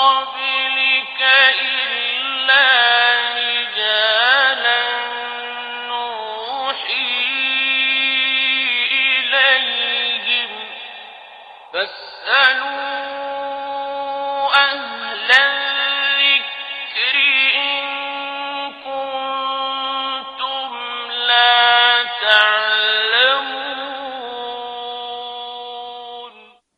قبلك إلا رجالا نوحي إليهم فاسألوا أهل الذكر إن كنتم لا تعلمون.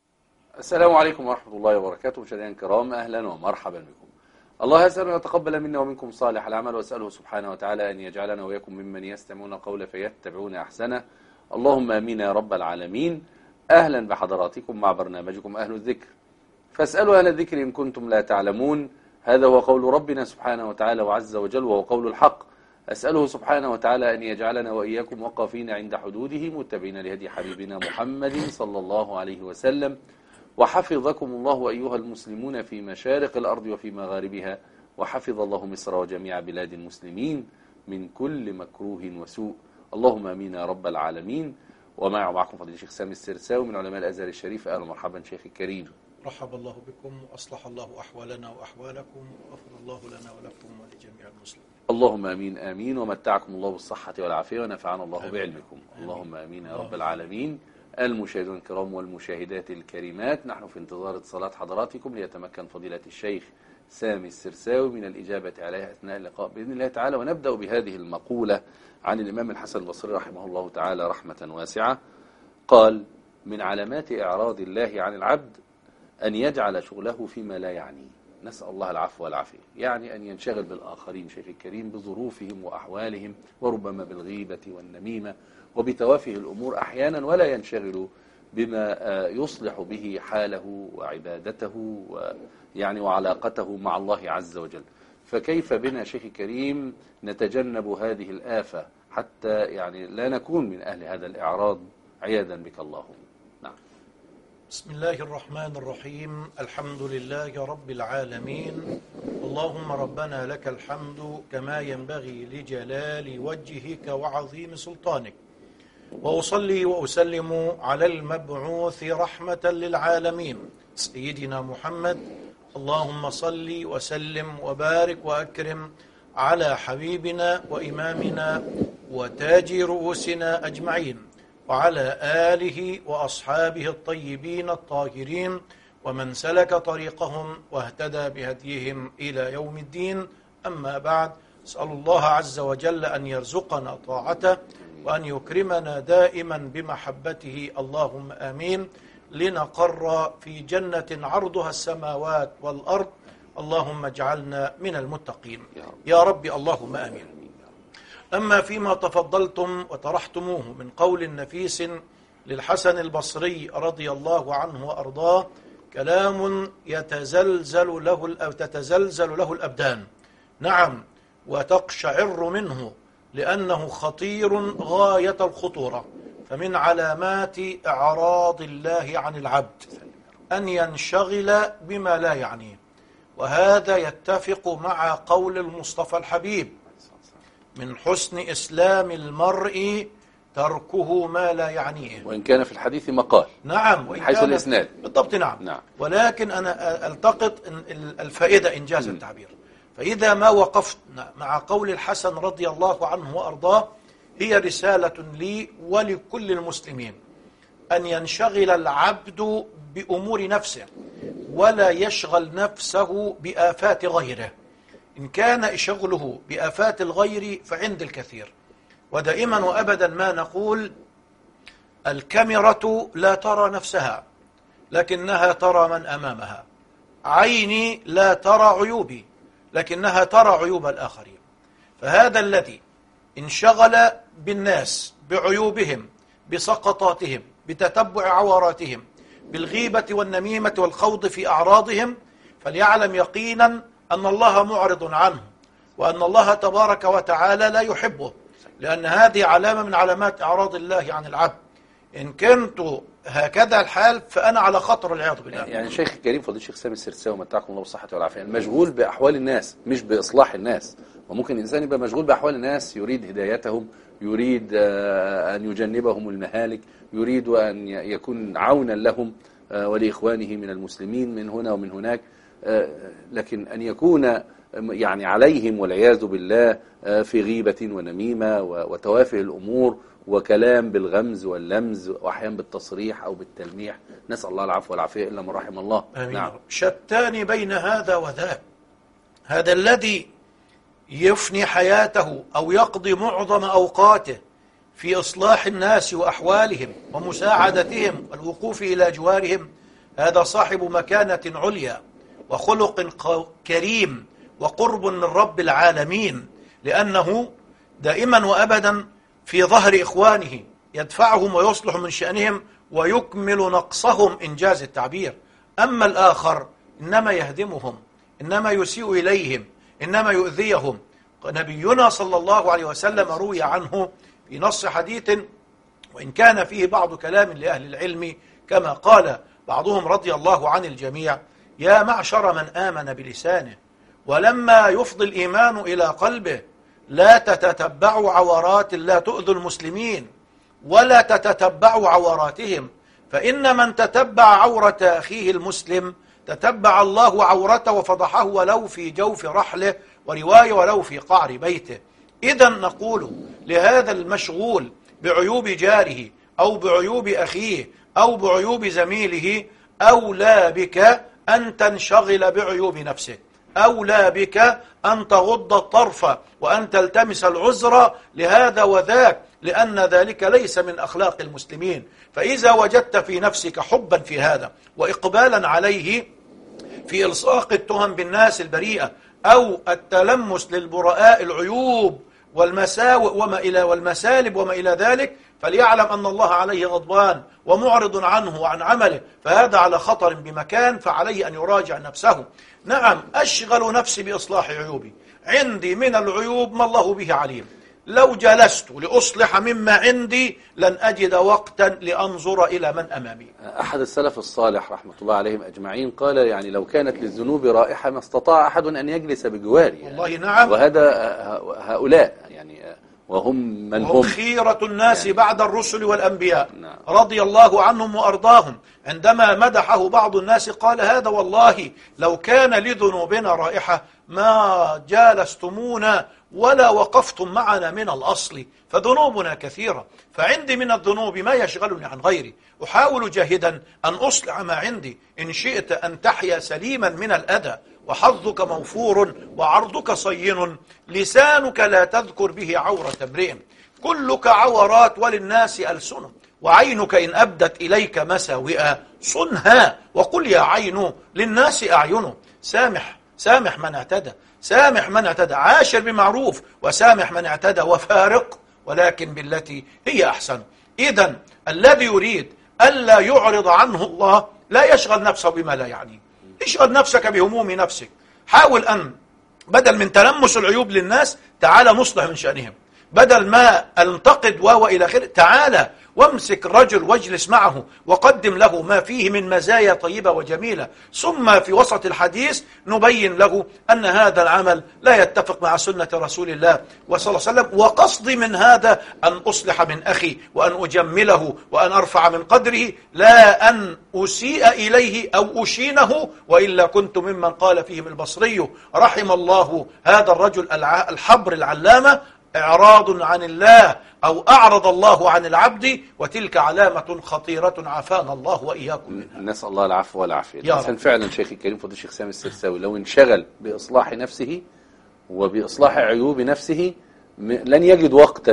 السلام عليكم ورحمة الله وبركاته. مشاهدينا الكرام، أهلا ومرحبا بكم. الله أسأل أن يتقبل منا ومنكم صالح العمل، وأسأله سبحانه وتعالى أن يجعلنا وإياكم ممن يستمعون القول فيتبعون أحسنه. اللهم آمين يا رب العالمين. أهلا بحضراتكم مع برنامجكم أهل الذكر، فاسألوا أهل الذكر إن كنتم لا تعلمون. هذا هو قول ربنا سبحانه وتعالى وعز وجل، وهو قول الحق. أسأله سبحانه وتعالى أن يجعلنا وإياكم وقافين عند حدوده، متبعين لهدي حبيبنا محمد صلى الله عليه وسلم. وحفظكم الله أيها المسلمون في مشارق الأرض وفي مغاربها، وحفظ الله مصر وجميع بلاد المسلمين من كل مكروه وسوء. اللهم آمين يا رب العالمين. ومعكم فضيلة الشيخ سامي السرساوي من علماء الأزهر الشريف. أهلا ومرحبا شيخ الكريم. رحب الله بكم وأصلح الله أحوالنا وأحوالكم، وغفر الله لنا ولكم ولجميع المسلمين. اللهم آمين آمين. ومتعكم الله بالصحة والعافية، ونفعنا الله بعلمكم. اللهم آمين يا رب العالمين. المشاهدون الكرام والمشاهدات الكريمات، نحن في انتظار اتصالات حضراتكم ليتمكن فضيلة الشيخ سامي السرساوي من الإجابة عليها أثناء اللقاء بإذن الله تعالى. ونبدأ بهذه المقولة عن الإمام الحسن البصري رحمه الله تعالى رحمة واسعة. قال: من علامات إعراض الله عن العبد أن يجعل شغله فيما لا يعنيه. نسأل الله العفو والعافية. يعني أن ينشغل بالآخرين شيخ الكريم، بظروفهم وأحوالهم، وربما بالغيبة والنميمة وبتوافه الأمور أحيانا، ولا ينشغل بما يصلح به حاله وعبادته يعني وعلاقته مع الله عز وجل. فكيف بنا شيخ الكريم نتجنب هذه الآفة حتى يعني لا نكون من أهل هذا الإعراض عياذا بك اللهم؟ نعم. بسم الله الرحمن الرحيم. الحمد لله رب العالمين. اللهم ربنا لك الحمد كما ينبغي لجلال وجهك وعظيم سلطانك، وأصلي وأسلم على المبعوث رحمة للعالمين سيدنا محمد. اللهم صل وسلم وبارك وأكرم على حبيبنا وإمامنا وتاج رؤوسنا أجمعين، وعلى آله وأصحابه الطيبين الطاهرين، ومن سلك طريقهم واهتدى بهديهم إلى يوم الدين. أما بعد، أسأل الله عز وجل أن يرزقنا طاعته وأن يكرمنا دائما بمحبته، اللهم آمين، لنقر في جنة عرضها السماوات والأرض. اللهم اجعلنا من المتقين يا رب، اللهم آمين. أما فيما تفضلتم وطرحتموه من قول نفيس للحسن البصري رضي الله عنه وأرضاه، كلام تتزلزل له الأبدان، نعم، وتقشعر منه، لأنه خطير غاية الخطورة. فمن علامات إعراض الله عن العبد أن ينشغل بما لا يعنيه، وهذا يتفق مع قول المصطفى الحبيب: من حسن إسلام المرء تركه ما لا يعنيه. وإن كان في الحديث مقال. نعم، وإن حيث الإسناد بالضبط. نعم. ولكن أنا ألتقط الفائدة إنجاز التعبير. فإذا ما وقفت مع قول الحسن رضي الله عنه وأرضاه، هي رسالة لي ولكل المسلمين أن ينشغل العبد بأمور نفسه ولا يشغل نفسه بآفات غيره. إن كان شغله بآفات الغير فعند الكثير. ودائما وأبدا ما نقول: الكاميرا لا ترى نفسها لكنها ترى من أمامها، عيني لا ترى عيوبي لكنها ترى عيوب الآخرين. فهذا الذي انشغل بالناس بعيوبهم، بسقطاتهم، بتتبع عوراتهم، بالغيبة والنميمة والخوض في أعراضهم، فليعلم يقينا أن الله معرض عنه، وأن الله تبارك وتعالى لا يحبه، لأن هذه علامة من علامات إعراض الله عن العبد. إن كنت هكذا الحال فأنا على خطر والعياذ بالله. يعني الشيخ الكريم فضيلة الشيخ سامي السرساوي متعكم الله بالصحة والعافية، المشغول بأحوال الناس مش بإصلاح الناس. وممكن الإنسان يبقى مشغول بأحوال الناس، يريد هدايتهم، يريد أن يجنبهم المهالك، يريد أن يكون عونا لهم ولإخوانه من المسلمين من هنا ومن هناك، لكن أن يكون يعني عليهم والعياذ بالله في غيبة ونميمة وتوافه الأمور وكلام بالغمز واللمز وأحيانا بالتصريح أو بالتلميح، نسأل الله العفو والعافية إلا من رحم الله. آمين. نعم. شتان بين هذا وذاك، هذا الذي يفني حياته أو يقضي معظم أوقاته في إصلاح الناس وأحوالهم ومساعدتهم والوقوف إلى جوارهم، هذا صاحب مكانة عليا وخلق كريم وقرب من رب العالمين، لأنه دائما وأبدا في ظهر إخوانه يدفعهم ويصلح من شأنهم ويكمل نقصهم إنجاز التعبير. أما الآخر إنما يهدمهم، إنما يسيء إليهم، إنما يؤذيهم. نبينا صلى الله عليه وسلم روي عنه في نص حديث وإن كان فيه بعض كلام لأهل العلم، كما قال بعضهم رضي الله عن الجميع: يا معشر من آمن بلسانه ولما يفضي الإيمان إلى قلبه لا تتتبعوا عورات، لا تؤذوا المسلمين ولا تتتبعوا عوراتهم، فإن من تتبع عورة أخيه المسلم تتبع الله عورته وفضحه ولو في جوف رحله، ورواية ولو في قعر بيته. إذا نقول لهذا المشغول بعيوب جاره أو بعيوب أخيه أو بعيوب زميله: أولى بك أن تنشغل بعيوب نفسك، أولى بك أن تغض الطرف وأن تلتمس العذر لهذا وذاك، لأن ذلك ليس من أخلاق المسلمين. فإذا وجدت في نفسك حبا في هذا وإقبالا عليه في إلصاق التهم بالناس البريئة أو التلمس للبراء العيوب والمساوئ والمسالب وما إلى ذلك، فليعلم أن الله عليه غضبان ومعرض عنه وعن عمله، فهذا على خطر بمكان، فعليه أن يراجع نفسه. نعم، أشغل نفسي بإصلاح عيوبي، عندي من العيوب ما الله به عليم، لو جلست لأصلح مما عندي لن أجد وقتا لأنظر إلى من أمامي. أحد السلف الصالح رحمة الله عليهم أجمعين قال: يعني لو كانت للذنوب رائحة ما استطاع أحد أن يجلس بجواري. والله نعم. وهذا هؤلاء يعني وهم من هم خيرة الناس يعني بعد الرسل والأنبياء. نعم. رضي الله عنهم وأرضاهم. عندما مدحه بعض الناس قال: هذا والله لو كان لذنوبنا رائحة ما جالستمونا ولا وقفتم معنا من الأصل، فذنوبنا كثيرة، فعندي من الذنوب ما يشغلني عن غيري، أحاول جاهدا أن أصلح ما عندي، إن شئت أن تحيا سليما من الأذى، وحظك موفور وعرضك صين، لسانك لا تذكر به عورة امرئ، كلك عورات وللناس ألسن، وعينك إن أبدت إليك مساوئا صنها، وقل يا عين للناس أعين. سامح من اعتدى، سامح من اعتدى، عاشر بمعروف وسامح من اعتدى، وفارق ولكن بالتي هي أحسن. إذن الذي يريد ألا يعرض عنه الله لا يشغل نفسه بما لا يعنيه، اشغل نفسك بهموم نفسك، حاول أن بدل من تلمس العيوب للناس تعال نصلح من شأنهم، بدل ما انتقد وإلى آخره تعال وامسك الرجل واجلس معه وقدم له ما فيه من مزايا طيبة وجميلة، ثم في وسط الحديث نبين له أن هذا العمل لا يتفق مع سنة رسول الله صلى الله عليه وسلم، وقصدي من هذا أن أصلح من أخي وأن أجمله وأن أرفع من قدره، لا أن أسيء إليه أو أشينه، وإلا كنت ممن قال فيهم البصري رحم الله هذا الرجل الحبر العلامة: إعراض عن الله أو أعرض الله عن العبد، وتلك علامة خطيرة عافانا الله وإياكم منها. نسأل الله العفو والعافية. الإنسان فعلا شيخ الكريم فضيلة الشيخ سامي السرساوي لو انشغل بإصلاح نفسه وبإصلاح عيوب نفسه لن يجد وقتا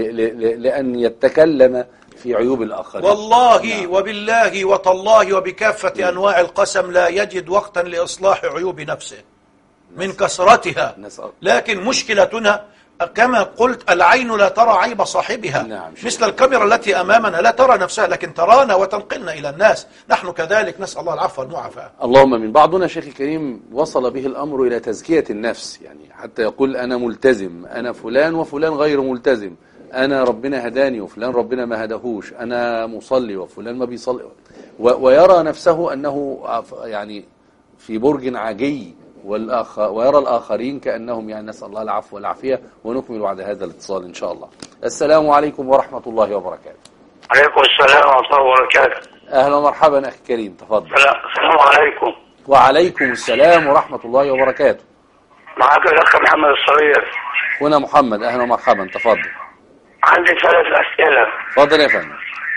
لأن يتكلم في عيوب الآخرين. والله وبالله وتالله وبكافة أنواع القسم لا يجد وقتا لإصلاح عيوب نفسه من كثرتها. لكن مشكلتنا كما قلت العين لا ترى عيب صاحبها. نعم. مثل الكاميرا التي أمامنا لا ترى نفسها لكن ترانا وتنقلنا إلى الناس، نحن كذلك، نسأل الله العفو والمعافاة. اللهم من بعضنا شيخ الكريم وصل به الأمر إلى تزكية النفس، يعني حتى يقول أنا ملتزم، أنا فلان وفلان غير ملتزم، أنا ربنا هداني وفلان ربنا ما هدهوش، أنا مصلي وفلان ما بيصلي، ويرى نفسه أنه يعني في برج عاجي، ويرى الآخرين كأنهم يعني نسأل الله العفو والعافية. ونكمل بعد هذا الاتصال إن شاء الله. السلام عليكم ورحمة الله وبركاته. عليكم السلام ورحمة الله وبركاته. أهلا ومرحبا أخي كريم، تفضل. السلام عليكم. وعليكم السلام ورحمة الله وبركاته. معاك الأخ محمد الصغير. هنا محمد، أهلا ومرحبا، تفضل. عندي 3 أسئلة. تفضل يا فندم.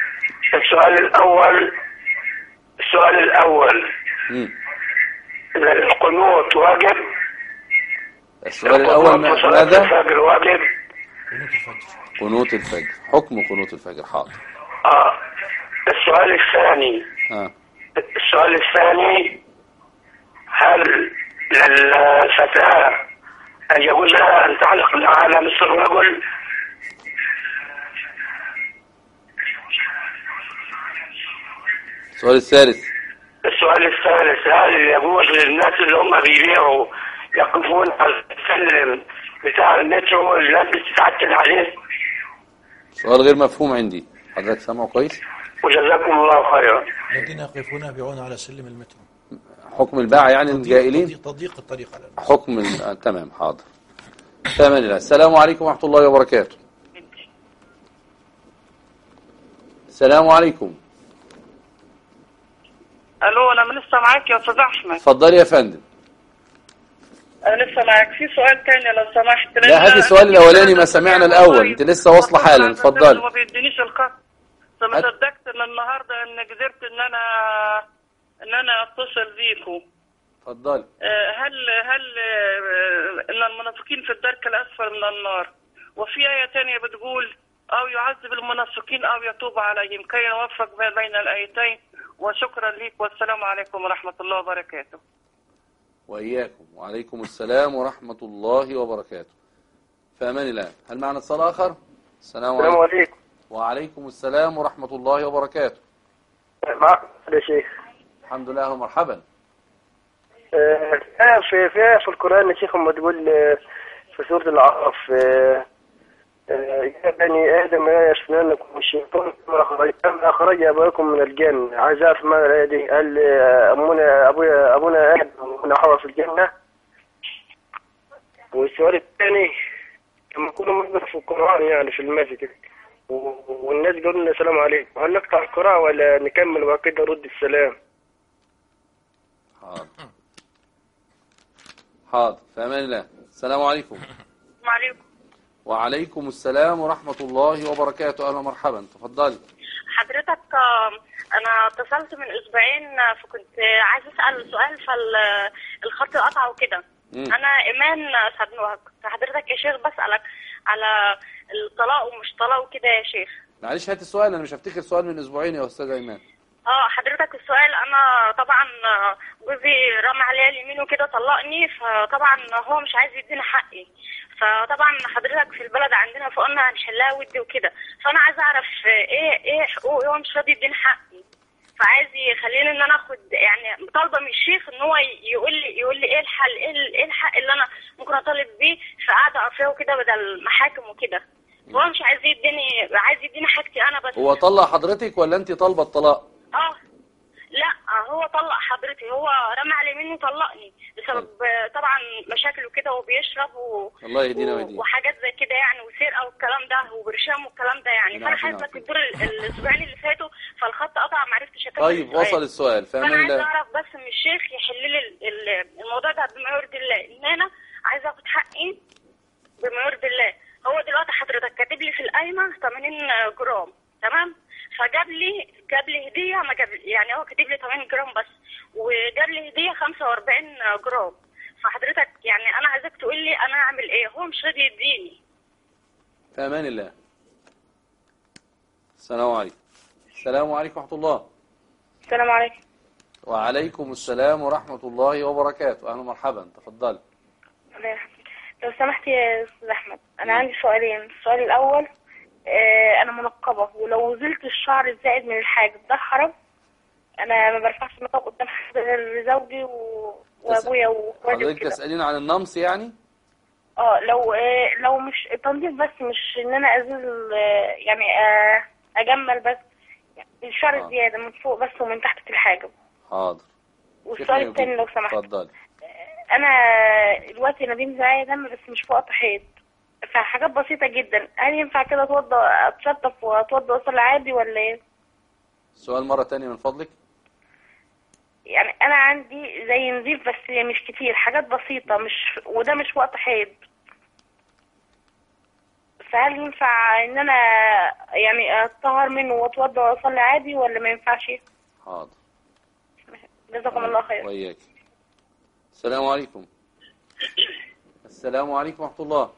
السؤال الأول القنوت واجب؟ السؤال الأول ماذا؟ الفجر واجب؟ قنوت الفجر. قنوت الفجر، حكم قنوت الفجر. حاضر. السؤال الثاني هل للفتاة أن يجوز لها أن تعلق على مثل الرجل؟ السؤال الثالث هل يجوز للناس اللي هم بيبيعوا يقفون على السلم بتاع المترو اللي الناس بتتعتل عليه؟ سؤال غير مفهوم عندي، حضرتك سامعه كويس؟ وجزاكم الله خيرا. الذين يقفون يبيعون على سلم المترو. حكم الباعة يعني الجائلين؟ تضييق الطريق على الناس. حكم تمام، حاضر. تمام. السلام عليكم ورحمة الله وبركاته. السلام عليكم. الو، انا لسه معاك يا استاذ احمد. اتفضلي يا فندم. انا لسه معاك. في سؤال تاني لو سمحت. لا، هاتي السؤال الاولاني ما سمعنا الاول، انت لسه واصله حالا. اتفضلي. ما بيدينيش الخط، فما صدقت ان النهارده ان قدرت ان انا اتصل بيكم. اتفضلي. هل ان المنافقين في الدرك الاسفل من النار، وفي آية تانية بتقول او يعذب المنافقين او يتوب عليهم كي نوفق بين الآيتين. وشكرا لك والسلام عليكم ورحمة الله وبركاته. وإياكم. وعليكم السلام ورحمة الله وبركاته. في أمان الله. هل معنا اتصال آخر؟ السلام عليكم. وعليكم السلام ورحمة الله وبركاته. معك يا شيخ. الحمد لله ومرحبا. في القرآن يا شيخ لما تقول في سورة الأعراف يا بني آدم لا يفتننكم الشيطان كما أخرج أبوكم من الجنة. عايز أعرف معنى الآية دي. قال أبونا آدم وأبونا حواء في الجنة. والسؤال الثاني لما كنا نقرأ في القرآن يعني في المسجد والناس قالوا لنا السلام عليكم، هل نقطع القراءة ولا نكمل وكده نرد السلام؟ حاضر. في أمان الله. السلام عليكم. وعليكم. وعليكم السلام ورحمة الله وبركاته. أهلا ومرحبا، تفضلي. حضرتك أنا اتصلت من أسبوعين فكنت عايز أسأل سؤال فالخط قطع وكده. أنا إيمان صدنوها. حضرتك يا شيخ بسألك على الطلاق ومش طلاق وكده يا شيخ. معلش هات السؤال، أنا مش هفتكر سؤال من أسبوعين يا أستاذ إيمان. حضرتك السؤال أنا طبعا جوزي رمى عليا اليمين وكده طلقني، فطبعا هو مش عايز يديني حقي. فطبعا حضرتك في البلد عندنا فقلنا هنحلها ودي وكده، فانا عايزه اعرف ايه حقوقي. هو مش راضي يديني حقي، فعايز يخليني ان انا اخد يعني طالبه من الشيخ ان هو يقول لي ايه الحل، ايه الحق اللي انا ممكن اطالب بيه في قعده عرفيه وكده بدل محاكم وكده. هو مش عايز يديني حاجتي انا بس. هو طلق حضرتك ولا انت طالبه الطلاق؟ لا، هو طلق حضرتي. هو رمى على يمينه وطلقني بسبب طبعا مشاكل وكده وبيشرب الله يهدينا ويهدينا وحاجات زي كده يعني وسرقه والكلام ده وبرشام والكلام ده يعني. فانا حاسه الدور الاسبوعين اللي فاتوا فالخط قطع ما عرفتش اكمل. طيب وصل السؤال. فانا عايزه اعرف بس من الشيخ يحل لي الموضوع ده بما يرضي الله، ان انا عايزه اخد حقي بما يرضي الله. هو دلوقتي حضرتك كاتب لي في القايمه 80 جرام تمام، فجاب لي هديه ما جاب يعني. هو كاتب لي 80 جرام بس وجاب لي هديه 45 جرام. فحضرتك يعني انا عايزك تقول لي انا اعمل ايه، هو مش راضي يديني. في امان الله. السلام عليكم. السلام عليكم ورحمه الله. السلام عليكم. وعليكم السلام ورحمه الله وبركاته. اهلا ومرحبا، تفضلي. لو سمحت يا استاذ احمد، انا عندي سؤالين. السؤال الاول انا منقبه ولو نزلت الشعر الزائد من الحاجب ده حرام؟ انا ما برفعش نقاب قدام حد غير زوجي وابويا واخواتي. حضرتك تسالين عن النمص يعني؟ لو مش تنظيف بس، مش ان انا ازيل يعني اجمل بس الشعر الزياده من فوق بس ومن تحت الحاجب. حاضر. والسؤال الثاني لو سمحت. اتفضلي. انا دلوقتي نديم زي دم بس مش فوق حيط، فحاجات بسيطة جدا. هل ينفع كده اتشطف واتوضى واصلي عادي ولا ايه؟ السؤال مرة تانية من فضلك. يعني انا عندي زي نزيف بس مش كتير، حاجات بسيطة، وده مش وقت حيض، فهل ينفع ان انا يعني اتطهر منه واتوضى واصلي عادي ولا ما ينفعش؟ حاضر. جزاكم الله خير. وإياك. السلام عليكم. السلام عليكم ورحمة الله.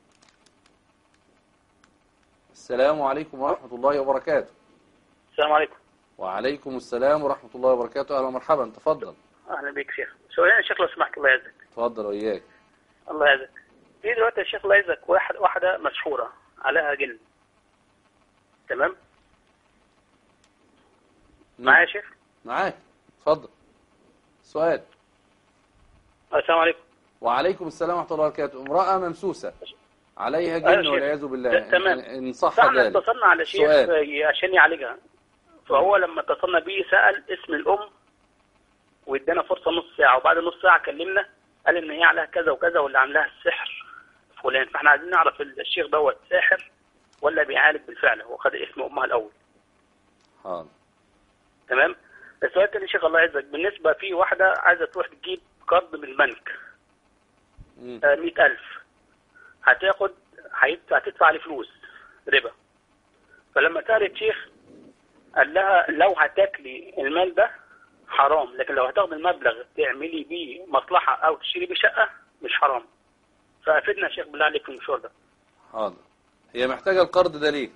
السلام عليكم ورحمة الله وبركاته. السلام عليكم. وعليكم السلام ورحمة الله وبركاته. أهلا ومرحبا، تفضل. اهلا بك شيخ. سؤالين يا شيخ لو سمحت الله يعزك. تفضل وإياك. الله يعزك. في دلوقتي يا شيخ الله يعزك واحدة مسحورة عليها جن. تمام؟ معايا يا شيخ؟ معاك، تفضل. سؤال. السلام عليكم. وعليكم السلام ورحمة الله وبركاته. امرأة ممسوسة عليها أيوة جن شيخ. والعياذ بالله. تمام. إن صح فاحنا ذلك. اتصلنا على شيخ سؤال. عشان يعالجها، فهو لما اتصلنا بيه سأل اسم الأم وادانا فرصة نص ساعة، وبعد نص ساعة كلمنا قال إن هي عليها كذا وكذا واللي عاملاها السحر فلان. فاحنا عايزين نعرف الشيخ دوت ساحر ولا بيعالج بالفعل. هو خد اسم أمها الأول. حاضر. تمام. السؤال الثاني يا شيخ الله يعزك، بالنسبة في واحدة عايزة تروح تجيب قرض من البنك 100,000، هتدفع عليه فلوس ربا. فلما سألت شيخ قال لها لو هتاكلي المال ده حرام، لكن لو هتاخد المبلغ تعملي بيه مصلحة أو تشتري بيه شقة مش حرام. فأفدنا يا شيخ بالله عليك في المشوار ده. حاضر. هي محتاجة القرض ده ليه؟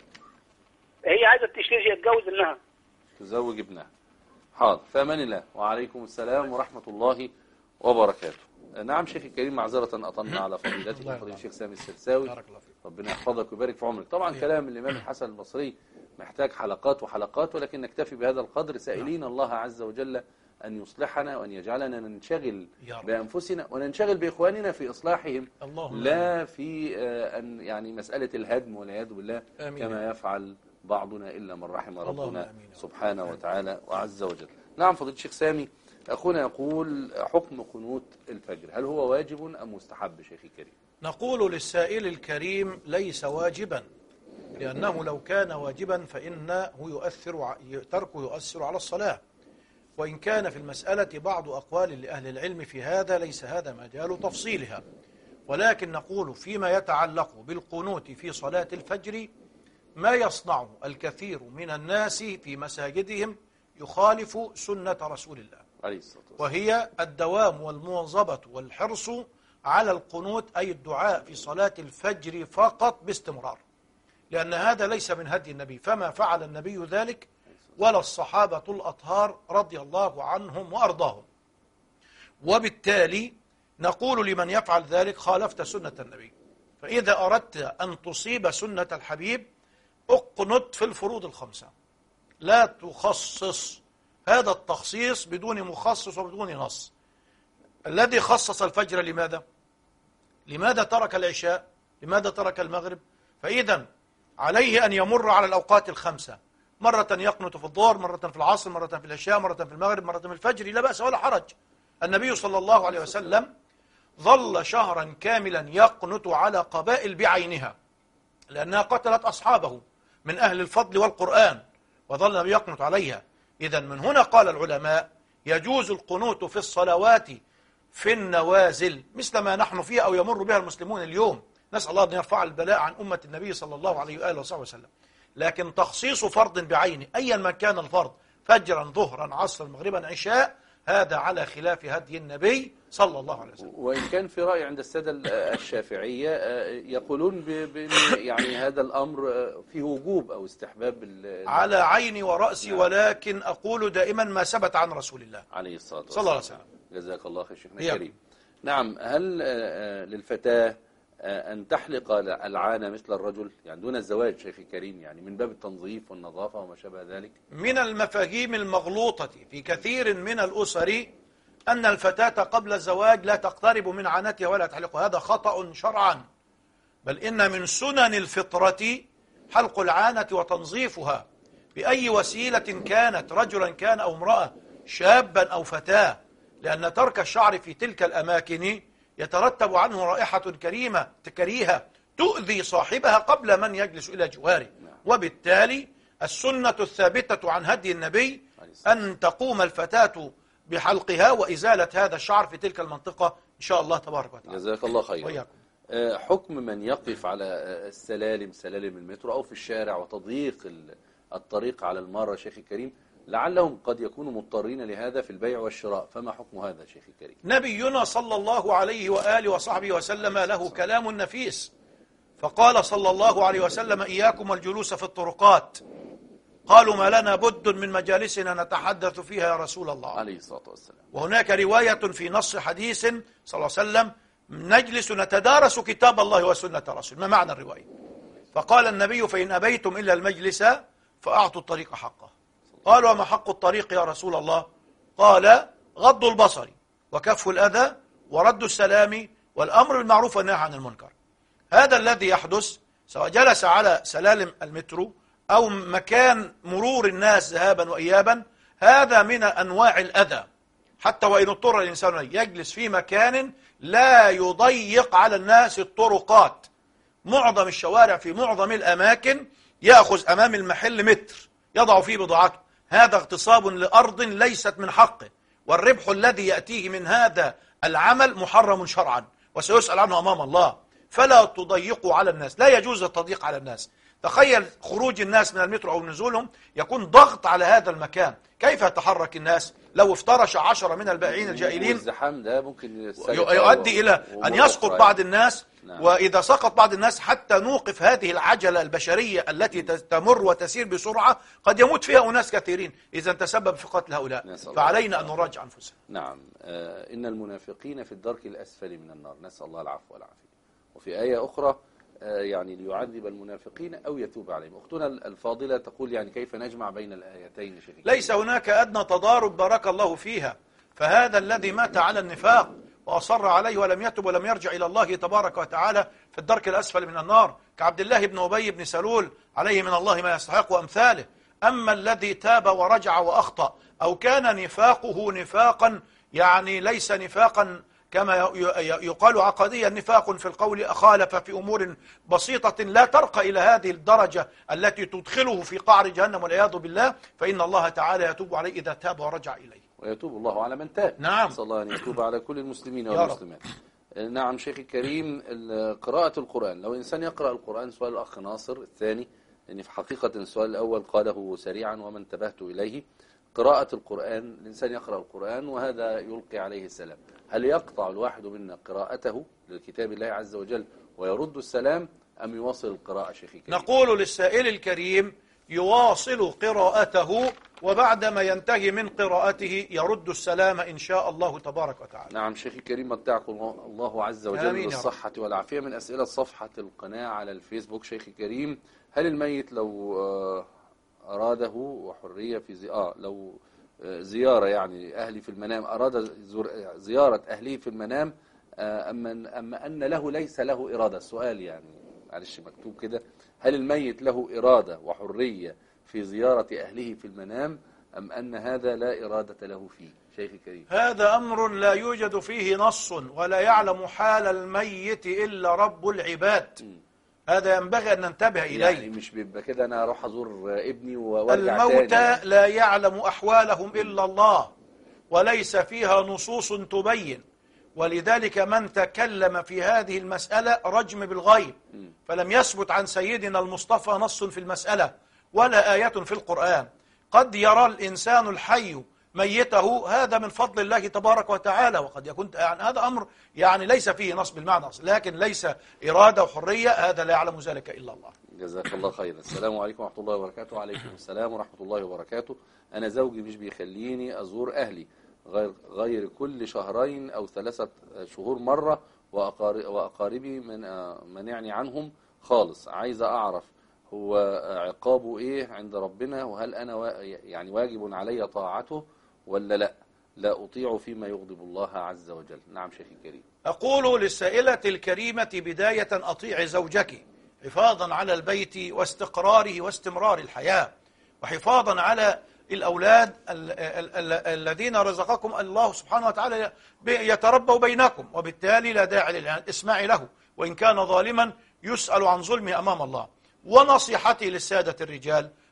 هي عايزة تشتري تتجوز ابنها. تزوج ابنها. حاضر. في أمان الله. وعليكم السلام ورحمة الله وبركاته. نعم شيخي الكريم، معذرة أطلنا على فضيلتك فضيلة الشيخ سامي السرساوي، ربنا يحفظك ويبارك في عمرك. طبعا كلام الإمام الحسن البصري محتاج حلقات وحلقات، ولكن نكتفي بهذا القدر، سائلين الله عز وجل أن يصلحنا وأن يجعلنا ننشغل بأنفسنا وننشغل بإخواننا في إصلاحهم، لا في أن يعني مسألة الهدم والعياذ بالله كما يفعل بعضنا إلا من رحم ربنا سبحانه وتعالى وعز وجل. نعم فضيلة الشيخ سامي، أخونا يقول حكم قنوت الفجر، هل هو واجب أم مستحب شيخي الكريم؟ نقول للسائل الكريم ليس واجبا، لأنه لو كان واجبا فإنه تركه يؤثر على الصلاة. وإن كان في المسألة بعض أقوال لأهل العلم في هذا، ليس هذا مجال تفصيلها، ولكن نقول فيما يتعلق بالقنوت في صلاة الفجر ما يصنعه الكثير من الناس في مساجدهم يخالف سنة رسول الله، وهي الدوام والمواظبة والحرص على القنوت، أي الدعاء في صلاة الفجر فقط باستمرار، لأن هذا ليس من هدي النبي، فما فعل النبي ذلك ولا الصحابة الأطهار رضي الله عنهم وأرضاهم. وبالتالي نقول لمن يفعل ذلك خالفت سنة النبي. فإذا أردت أن تصيب سنة الحبيب اقنت في الفروض الخمسة، لا تخصص. هذا التخصيص بدون مخصص وبدون نص. الذي خصص الفجر لماذا ترك العشاء؟ لماذا ترك المغرب؟ فإذا عليه أن يمر على الأوقات الخمسة، مرة يقنت في الظهر، مرة في العصر، مرة في العشاء، مرة في المغرب، مرة في الفجر، لا بأس ولا حرج. النبي صلى الله عليه وسلم ظل شهرا كاملا يقنت على قبائل بعينها، لأنها قتلت أصحابه من أهل الفضل والقرآن، وظل النبي يقنت عليها. إذا من هنا قال العلماء يجوز القنوت في الصلوات في النوازل مثل ما نحن فيه أو يمر بها المسلمون اليوم، نسأل الله أن يرفع البلاء عن أمة النبي صلى الله عليه وآله وصحبه وسلم. لكن تخصيص فرض بعينه أيا ما كان الفرض، فجرا ظهرا عصرا مغربا عشاء، هذا على خلاف هدي النبي صلى الله عليه وسلم. وإن كان في رأي عند السادة الشافعية يقولون بأن يعني هذا الأمر فيه وجوب أو استحباب على عيني ورأسي، ولكن أقول دائما ما ثبت عن رسول الله عليه الصلاة والسلام صلى الله عليه وسلم. جزاك الله خير شيخنا الكريم. نعم، هل للفتاة أن تحلق العانة مثل الرجل يعني دون الزواج شيخي الكريم، يعني من باب التنظيف والنظافة وما شابه ذلك؟ من المفاهيم المغلوطة في كثير من الأسر أن الفتاة قبل الزواج لا تقترب من عانتها ولا تحلقها، هذا خطأ شرعا، بل إن من سنن الفطرة حلق العانة وتنظيفها بأي وسيلة كانت، رجلا كان أو امرأة، شابا أو فتاة، لأن ترك الشعر في تلك الأماكن يترتب عنه رائحة كريهة تؤذي صاحبها قبل من يجلس إلى جواره، وبالتالي السنة الثابتة عن هدي النبي أن تقوم الفتاة بحلقها وإزالة هذا الشعر في تلك المنطقة إن شاء الله تبارك وتعالى. جزاك الله خيرا. وإياكم. حكم من يقف على سلالم المترو أو في الشارع وتضييق الطريق على المارة شيخي الكريم، لعلهم قد يكونوا مضطرين لهذا في البيع والشراء، فما حكم هذا شيخي الكريم؟ نبينا صلى الله عليه وآله وصحبه وسلم له كلام نفيس، فقال صلى الله عليه وسلم: إياكم والجلوس في الطرقات. قالوا: ما لنا بد من مجالسنا نتحدث فيها يا رسول الله عليه الصلاة والسلام. وهناك رواية في نص حديث صلى الله عليه وسلم: نجلس نتدارس كتاب الله وسنة رسول. ما معنى الرواية؟ فقال النبي: فإن أبيتم إلا المجلس فأعطوا الطريق حقه. قالوا: وما حق الطريق يا رسول الله؟ قال: غض البصر وكف الأذى ورد السلام والأمر بالمعروف والنهي عن المنكر. هذا الذي يحدث سواء جلس على سلالم المترو أو مكان مرور الناس ذهابا وإيابا، هذا من أنواع الأذى، حتى وإن اضطر الإنسان يجلس في مكان لا يضيق على الناس الطرقات. معظم الشوارع في معظم الأماكن يأخذ أمام المحل متر يضع فيه بضاعته، هذا اغتصاب لأرض ليست من حقه، والربح الذي يأتيه من هذا العمل محرم شرعا وسيسأل عنه أمام الله. فلا تضيقوا على الناس، لا يجوز التضييق على الناس. تخيل خروج الناس من المترو أو نزولهم يكون ضغط على هذا المكان، كيف يتحرك الناس لو افترش 10 من البائعين الجائلين؟ والزحام ده ممكن يؤدي إلى أن يسقط بعض الناس. نعم. وإذا سقط بعض الناس حتى نوقف هذه العجلة البشرية التي تمر وتسير بسرعة قد يموت فيها أناس كثيرين إذا تسبب في قتل هؤلاء، فعلينا أن نراجع أنفسنا. نعم. إن المنافقين في الدرك الأسفل من النار، نسأل الله العفو والعافية. وفي آية أخرى يعني ليعذب المنافقين أو يتوب عليهم. أختنا الفاضلة تقول يعني كيف نجمع بين الآيتين شيخ؟ ليس هناك أدنى تضارب بارك الله فيها. فهذا الذي مات على النفاق وأصر عليه ولم يتب ولم يرجع إلى الله تبارك وتعالى في الدرك الأسفل من النار، كعبد الله بن أبي بن سلول عليه من الله ما يستحق وأمثاله. أما الذي تاب ورجع وأخطأ أو كان نفاقه نفاقا يعني ليس نفاقا كما يقال عقديا، نفاق في القول خالف في أمور بسيطة لا ترقى إلى هذه الدرجة التي تدخله في قعر جهنم والعياذ بالله، فإن الله تعالى يتوب عليه إذا تاب ورجع إليه. ويتوب الله على من تاب. نعم. نسأل الله أن يتوب على كل المسلمين والمسلمات. نعم شيخي الكريم، قراءة القرآن، لو إنسان يقرأ القرآن، سؤال الأخ ناصر الثاني، لأن في حقيقة السؤال الأول قاله سريعا وما انتبهت إليه. قراءة القرآن، الإنسان يقرأ القرآن وهذا يلقي عليه السلام، هل يقطع الواحد منا قراءته للكتاب الله عز وجل ويرد السلام أم يواصل القراءة شيخي الكريم؟ نقول للسائل الكريم يواصل قراءته، وبعدما ينتهي من قراءته يرد السلام إن شاء الله تبارك وتعالى. نعم شيخي الكريم، متعكم الله عز وجل بالصحة والعافية. من أسئلة صفحة القناة على الفيسبوك شيخي الكريم: هل الميت لو أراده وحرية في لو زيارة يعني أهلي في المنام، أراد زيارة أهلي في المنام، أما أن له ليس له إرادة، السؤال يعني معلش مكتوب كده: هل الميت له إرادة وحرية في زيارة أهله في المنام أم أن هذا لا إرادة له فيه شيخ الكريم؟ هذا أمر لا يوجد فيه نص، ولا يعلم حال الميت إلا رب العباد. هذا ينبغي أن ننتبه إليه. يعني مش بيبقى كده أنا أروح أزور ابني وارجع الموتى تاني. لا يعلم أحوالهم إلا الله، وليس فيها نصوص تبين، ولذلك من تكلم في هذه المسألة رجم بالغيب، فلم يثبت عن سيدنا المصطفى نص في المسألة ولا آية في القرآن. قد يرى الإنسان الحي ميته، هذا من فضل الله تبارك وتعالى، وقد يكون يعني هذا أمر يعني ليس فيه نص بالمعنى، لكن ليس إرادة وحرية، هذا لا يعلم ذلك إلا الله. جزاك الله خيرا. السلام عليكم ورحمة الله وبركاته. وعليكم السلام ورحمة الله وبركاته. أنا زوجي مش بيخليني أزور أهلي غير كل 2 أو 3 شهور مرة، وأقاربي منعني عنهم خالص. عايز أعرف هو عقابه إيه عند ربنا، وهل أنا يعني واجب علي طاعته ولا لا أطيع فيما يغضب الله عز وجل؟ نعم شيخي الكريم. أقول للسائلة الكريمة بداية: أطيع زوجك حفاظا على البيت واستقراره واستمرار الحياة، وحفاظا على الأولاد الذين رزقكم الله سبحانه وتعالى يتربوا بينكم، وبالتالي لا داعي للإسماع له، وإن كان ظالما يسأل عن ظلمه أمام الله. ونصيحتي للسادة الرجال: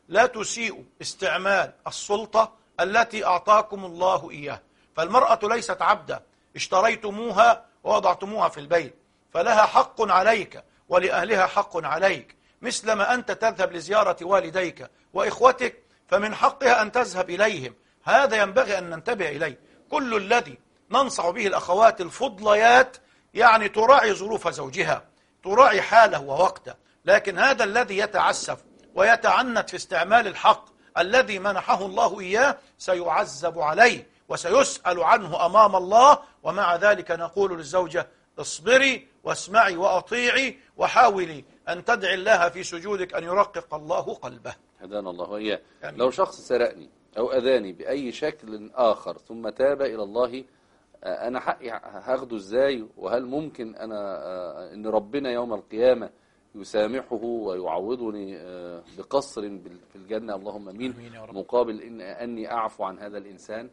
لا تسيئوا استعمال السلطة التي أعطاكم الله إياه. فالمرأة ليست عبدا اشتريتموها ووضعتموها في البيت، فلها حق عليك ولأهلها حق عليك، مثلما أنت تذهب لزيارة والديك وإخوتك فمن حقها أن تذهب إليهم. هذا ينبغي أن ننتبه إليه. كل الذي ننصح به الأخوات الفضليات يعني تراعي ظروف زوجها، تراعي حاله ووقته، لكن هذا الذي يتعسف ويتعنت في استعمال الحق الذي منحه الله إياه سيعذب عليه وسيسأل عنه أمام الله. ومع ذلك نقول للزوجة اصبري واسمعي وأطيعي وحاولي أن تدعي الله في سجودك أن يرقق الله قلبه. هدانا الله وإياه. لو شخص سرقني أو أذاني بأي شكل آخر ثم تاب إلى الله، أنا حقي هاخده إزاي؟ وهل ممكن أن ربنا يوم القيامة يسامحه ويعوضني بقصر في الجنة؟ اللهم أمين. مقابل أني أعفو عن هذا الإنسان.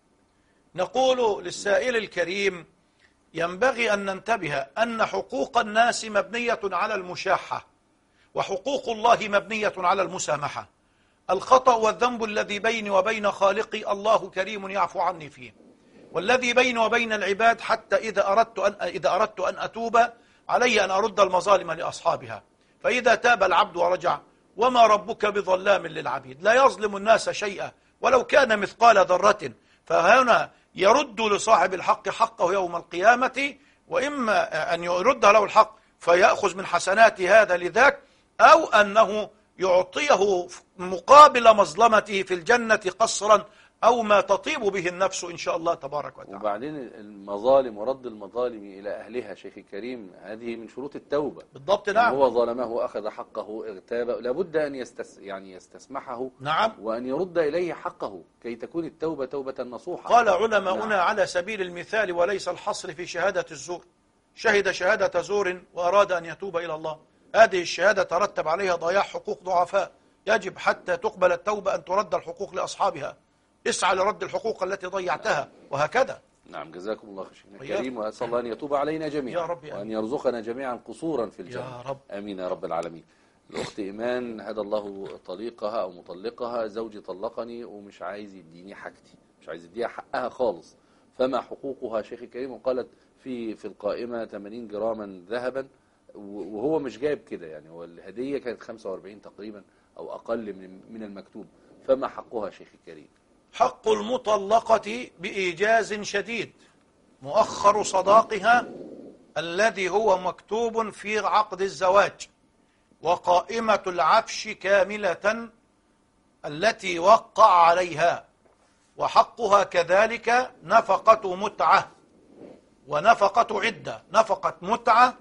نقول للسائل الكريم ينبغي أن ننتبه أن حقوق الناس مبنية على المشاحة، وحقوق الله مبنية على المسامحة. الخطأ والذنب الذي بيني وبين خالقي الله كريم يعفو عني فيه، والذي بيني وبين العباد حتى إذا أردت أن أتوب علي أن أرد المظالم لأصحابها. فإذا تاب العبد ورجع وما ربك بظلام للعبيد، لا يظلم الناس شيئا ولو كان مثقال ذرة. فهنا يرد لصاحب الحق حقه يوم القيامة، وإما أن يرد له الحق فيأخذ من حسنات هذا لذاك، أو أنه يعطيه مقابل مظلمته في الجنة قصرا أو ما تطيب به النفس إن شاء الله تبارك وتعالى. وبعدين المظالم ورد المظالم إلى أهلها شيخي الكريم هذه من شروط التوبة. بالضبط. نعم. هو ظلمه وأخذ حقه اغتاب، لابد أن يستسمحه. نعم. وأن يرد إليه حقه كي تكون التوبة توبة نصوحة. قال علماؤنا نعم. على سبيل المثال وليس الحصر في شهادة الزور، شهد شهادة زور وأراد أن يتوب إلى الله، هذه الشهادة ترتب عليها ضياع حقوق ضعفاء، يجب حتى تقبل التوبة أن ترد الحقوق لأصحابها، اسعى لرد الحقوق التي ضيعتها، وهكذا. نعم. جزاكم الله خيرا كريم، وأسأل الله أن يتوب علينا جميعا يا رب، وأن يرزقنا جميعا قصورا في الجنة يا رب. آمين يا رب العالمين. الأخت إيمان هدى الله طليقها أو مطلقها، زوجي طلقني ومش عايز يديني حاجتي، مش عايز يديها حقها خالص، فما حقوقها شيخ الكريم؟ وقالت في القائمة 80 جراما ذهبا، وهو مش جايب كده، يعني هو الهدية كانت 45 تقريبا أو أقل من المكتوب، فما حقها شيخ الكريم؟ حق المطلقة بإيجاز شديد مؤخر صداقها الذي هو مكتوب في عقد الزواج، وقائمة العفش كاملة التي وقع عليها، وحقها كذلك نفقة متعة ونفقة عدة. نفقة متعة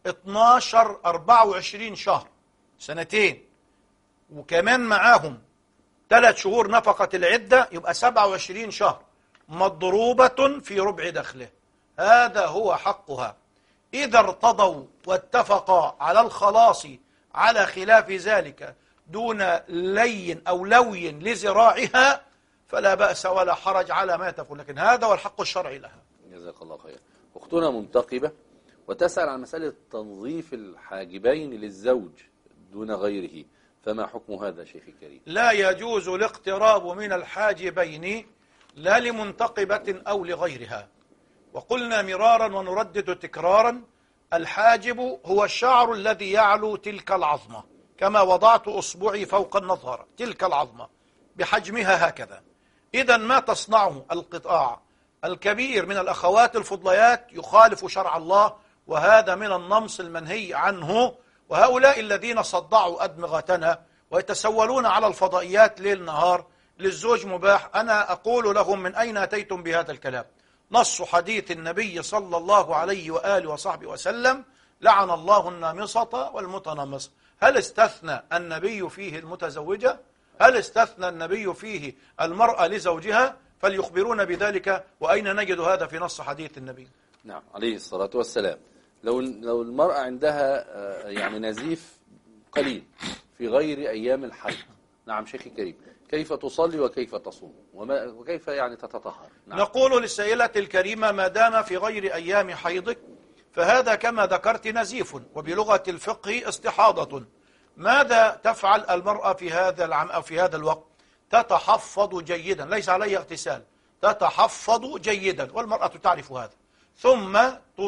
24 شهر، سنتين، وكمان معاهم 3 شهور نفقة العدة، يبقى 27 شهر مضروبة في ربع دخله. هذا هو حقها. إذا ارتضوا واتفقا على الخلاص على خلاف ذلك دون لين أو لوي لزراعها فلا بأس ولا حرج على ما تفعل، لكن هذا هو الحق الشرعي لها. جزاك الله خير. أختنا منتقبة وتسأل عن مسألة تنظيف الحاجبين للزوج دون غيره، فما حكم هذا شيخ الكريم؟ لا يجوز الاقتراب من الحاجبين لا لمنتقبة أو لغيرها. وقلنا مرارا ونردد تكرارا: الحاجب هو الشعر الذي يعلو تلك العظمة، كما وضعت أصبعي فوق النظارة، تلك العظمة بحجمها هكذا. إذا ما تصنعه القطاع الكبير من الأخوات الفضليات يخالف شرع الله، وهذا من النمص المنهي عنه. وهؤلاء الذين صدعوا أدمغتنا ويتسولون على الفضائيات ليل نهار للزوج مباح، أنا أقول لهم: من أين أتيتم بهذا الكلام؟ نص حديث النبي صلى الله عليه وآله وصحبه وسلم: لعن الله النامصة والمتنمصة. هل استثنى النبي فيه المتزوجة؟ هل استثنى النبي فيه المرأة لزوجها؟ فليخبرونا بذلك، وأين نجد هذا في نص حديث النبي؟ نعم عليه الصلاة والسلام. لو المرأة عندها يعني نزيف قليل في غير أيام الحيض، نعم شيخ الكريم، كيف تصلي وكيف تصوم وكيف يعني تتطهر؟ نعم. نقول للسائلة الكريمة: ما دام في غير أيام حيضك فهذا كما ذكرت نزيف، وبلغة الفقه استحاضة. ماذا تفعل المرأة في هذا العام أو في هذا الوقت؟ تتحفظ جيدا، ليس عليها اغتسال، تتحفظ جيدا، والمرأة تعرف هذا. ثم